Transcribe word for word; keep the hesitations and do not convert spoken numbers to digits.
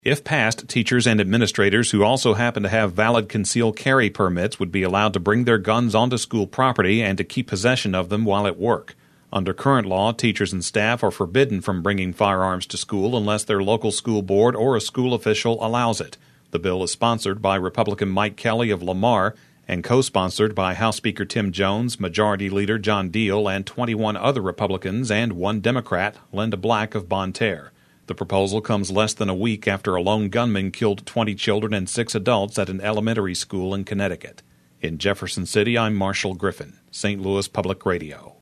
If passed, teachers and administrators who also happen to have valid concealed carry permits would be allowed to bring their guns onto school property and to keep possession of them while at work. Under current law, teachers and staff are forbidden from bringing firearms to school unless their local school board or a school official allows it. The bill is sponsored by Republican Mike Kelly of Lamar and co-sponsored by House Speaker Tim Jones, Majority Leader John Deal, and twenty-one other Republicans and one Democrat, Linda Black of Bonne Terre. The proposal comes less than a week after a lone gunman killed twenty children and six adults at an elementary school in Connecticut. In Jefferson City, I'm Marshall Griffin, Saint Louis Public Radio.